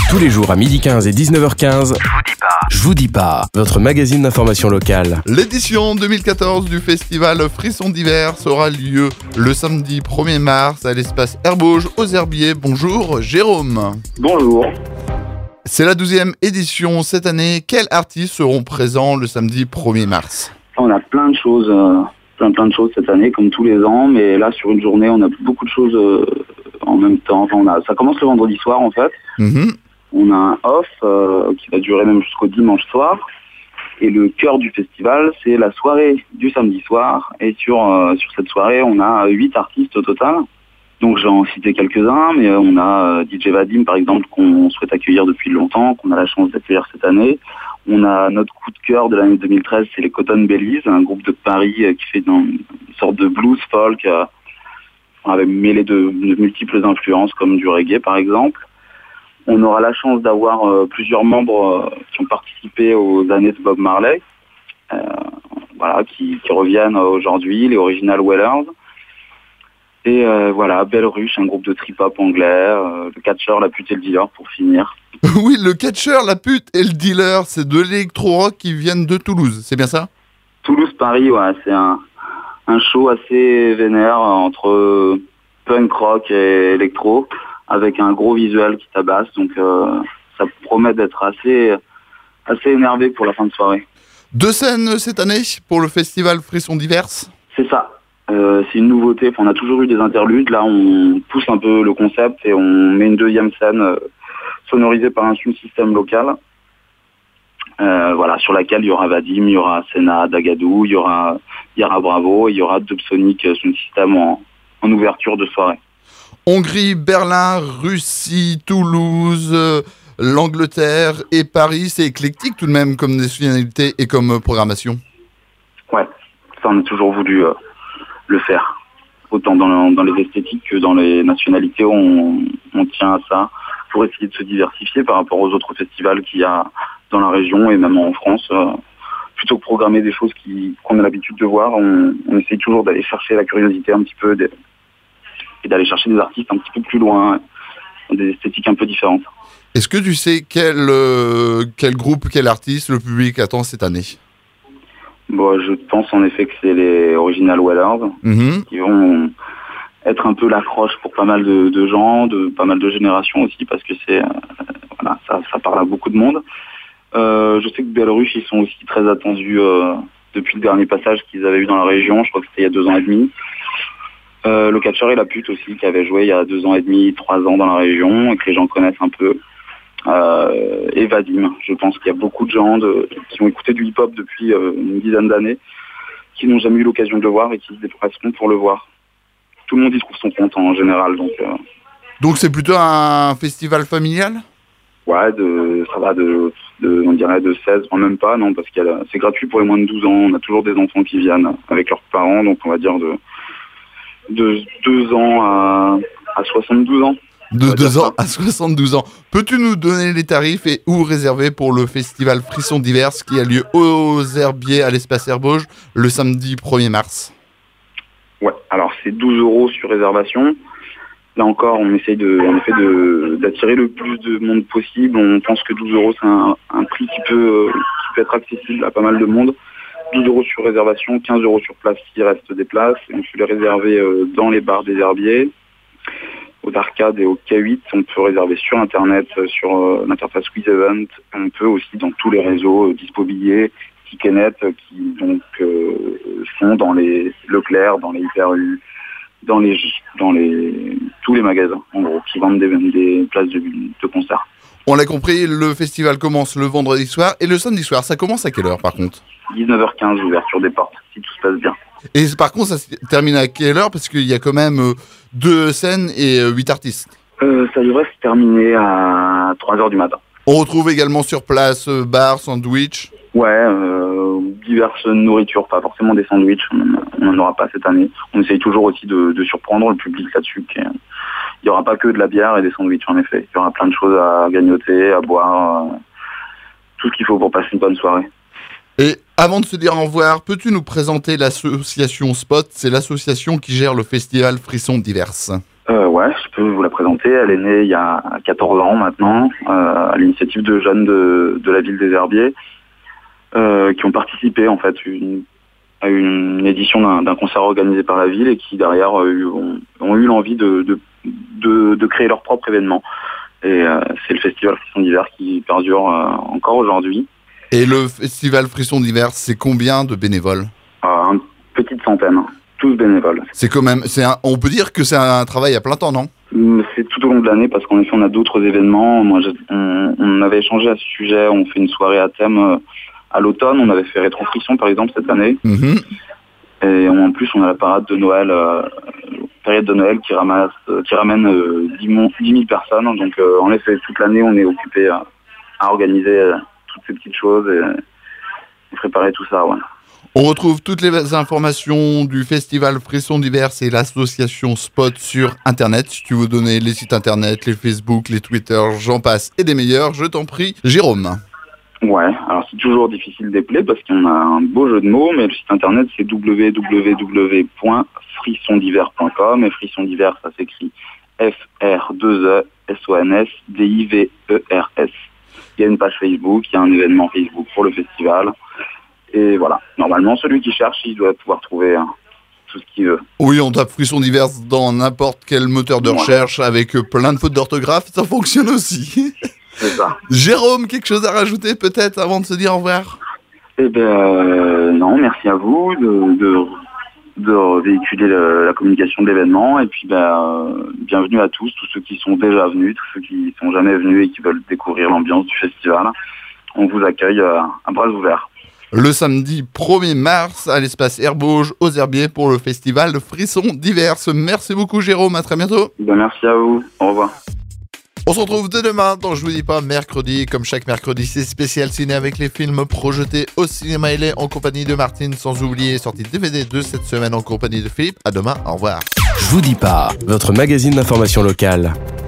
Tous les jours à 12h15 et 19h15, Je vous dis pas, votre magazine d'information locale. L'édition 2014 du festival Frisson d'hiver aura lieu le samedi 1er mars à l'espace Herbauges aux Herbiers. Bonjour Jérôme. Bonjour. C'est la 12e édition cette année. Quels artistes seront présents le samedi 1er mars ? On a plein de choses, plein de choses cette année, comme tous les ans, mais là sur une journée, on a beaucoup de choses en même temps. Enfin, ça commence le vendredi soir en fait. On a un off qui va durer même jusqu'au dimanche soir. Et le cœur du festival, c'est la soirée du samedi soir. Et sur cette soirée, on a 8 artistes au total. Donc j'en cité quelques-uns, mais on a DJ Vadim par exemple, qu'on souhaite accueillir depuis longtemps, qu'on a la chance d'accueillir cette année. On a notre coup de cœur de l'année 2013, c'est les Cotton Bellies, un groupe de Paris qui fait une sorte de blues folk, avec mêlé de multiples influences comme du reggae par exemple. On aura la chance d'avoir plusieurs membres qui ont participé aux années de Bob Marley, qui reviennent aujourd'hui, les Original Wellers. Et Belle Ruche, un groupe de trip-hop anglais, le Catcher, la pute et le dealer pour finir. Oui, le Catcher, la pute et le dealer, c'est de l'électro-rock qui viennent de Toulouse, c'est bien ça ? Toulouse-Paris, ouais, c'est un show assez vénère entre punk rock et électro, avec un gros visuel qui tabasse, donc ça promet d'être assez énervé pour la fin de soirée. 2 scènes cette année pour le festival Frisson d'hiver ? C'est ça. C'est une nouveauté. On a toujours eu des interludes. Là, on pousse un peu le concept et on met une 2e scène sonorisée par un sound system local. Sur laquelle il y aura Vadim, il y aura Senna, Dagadou, il y aura Bravo, il y aura Dubsonic sound system en ouverture de soirée. Hongrie, Berlin, Russie, Toulouse, l'Angleterre et Paris, c'est éclectique tout de même comme nationalité et comme programmation. Ouais, ça on a toujours voulu le faire. Autant dans les esthétiques que dans les nationalités, on tient à ça pour essayer de se diversifier par rapport aux autres festivals qu'il y a dans la région et même en France. Plutôt que programmer des choses qu'on a l'habitude de voir, on essaie toujours d'aller chercher la curiosité un petit peu et d'aller chercher des artistes un petit peu plus loin, des esthétiques un peu différentes. Est-ce que tu sais quel groupe, quel artiste le public attend cette année ? Je pense en effet que c'est les Original Wellers qui vont être un peu l'accroche pour pas mal de gens, de pas mal de générations aussi, parce que ça parle à beaucoup de monde. Je sais que Belle Ruche, ils sont aussi très attendus depuis le dernier passage qu'ils avaient eu dans la région, je crois que c'était il y a 2 ans et demi. Le Catcher et la pute aussi, qui avait joué il y a 2 ans et demi, 3 ans dans la région, et que les gens connaissent un peu. Et Vadim, je pense qu'il y a beaucoup de gens qui ont écouté du hip-hop depuis une dizaine d'années, qui n'ont jamais eu l'occasion de le voir et qui se déplaceront pour le voir. Tout le monde y trouve son compte en général. Donc c'est plutôt un festival familial ? Ouais, ça va on dirait de 16, même pas, non, parce que c'est gratuit pour les moins de 12 ans. On a toujours des enfants qui viennent avec leurs parents, donc on va dire de 2 ans à 72 ans. De 2 ans à 72 ans. Peux-tu nous donner les tarifs et où réserver pour le festival Frisson d'hiver qui a lieu aux Herbiers à l'espace Herbauges le samedi 1er mars ? Ouais, alors c'est 12 € sur réservation. Là encore, on essaye d'attirer le plus de monde possible. On pense que 12 € c'est un prix qui peut être accessible à pas mal de monde. 12 € sur réservation, 15 € sur place s'il reste des places. Et on peut les réserver dans les bars des Herbiers, aux arcades et au K8. On peut réserver sur Internet, sur l'interface WizEvent. On peut aussi dans tous les réseaux, Dispo-Billets, Ticketnet, qui donc sont dans les Leclerc, dans les Hyper U, dans tous les magasins, en gros, qui vendent des places de concert. On l'a compris, le festival commence le vendredi soir et le samedi soir, ça commence à quelle heure par contre ? 19h15, ouverture des portes, si tout se passe bien. Et par contre, ça se termine à quelle heure ? Parce qu'il y a quand même 2 scènes et 8 artistes. Ça devrait se terminer à 3h du matin. On retrouve également sur place bar, sandwich. Ouais, diverses nourritures, pas forcément des sandwichs, on n'en aura pas cette année. On essaye toujours aussi de surprendre le public là-dessus. Il n'y aura pas que de la bière et des sandwichs en effet. Il y aura plein de choses à grignoter, à boire, tout ce qu'il faut pour passer une bonne soirée. Et avant de se dire au revoir, peux-tu nous présenter l'association Spot ? C'est l'association qui gère le festival Frisson d'hiver. Ouais, je peux vous la présenter. Elle est née il y a 14 ans maintenant, à l'initiative de jeunes de la ville des Herbiers, qui ont participé en fait à une édition d'un concert organisé par la ville et qui derrière ont eu l'envie de créer leur propre événement. Et c'est le festival Frisson d'hiver qui perdure encore aujourd'hui. Et le festival Frisson d'hiver, c'est combien de bénévoles? Une petite centaine, tous bénévoles. C'est quand même, on peut dire que c'est un travail à plein temps, non? C'est tout au long de l'année parce qu'en effet on a d'autres événements. On avait échangé à ce sujet, on fait une soirée à thème à l'automne, on avait fait Rétro Frisson par exemple cette année. Et en plus on a la parade de Noël, période de Noël qui ramène 10 000 personnes. Donc en effet toute l'année on est occupé à organiser toutes ces petites choses et préparer tout ça. Ouais. On retrouve toutes les informations du festival Frisson d'hiver et l'association Spot sur internet. Si tu veux donner les sites internet, les Facebook, les Twitter, j'en passe et des meilleurs, je t'en prie, Jérôme. Ouais, alors c'est toujours difficile d'épeler parce qu'on a un beau jeu de mots, mais le site internet c'est www.frissondhiver.com et Frisson d'hiver ça s'écrit FR2ESONSDIVERS. Il y a une page Facebook, il y a un événement Facebook pour le festival. Et voilà, normalement celui qui cherche il doit pouvoir trouver tout ce qu'il veut. Oui, on tape Frisson d'hiver dans n'importe quel moteur de recherche avec plein de fautes d'orthographe, ça fonctionne aussi. C'est ça. Jérôme, quelque chose à rajouter peut-être avant de se dire au revoir? Non, merci à vous de véhiculer la communication de l'événement et puis bienvenue à tous ceux qui sont déjà venus, tous ceux qui sont jamais venus et qui veulent découvrir l'ambiance du festival. On vous accueille à bras ouverts. Le samedi 1er mars à l'espace Herbauges aux Herbiers pour le festival Frisson d'hiver. Merci beaucoup Jérôme, à très bientôt. Merci à vous, au revoir. On se retrouve dès demain dans Je vous dis pas mercredi. Comme chaque mercredi, c'est spécial ciné avec les films projetés au cinéma LA en compagnie de Martine, sans oublier sortie DVD de cette semaine en compagnie de Philippe. À demain, au revoir. Je vous dis pas, votre magazine d'information locale.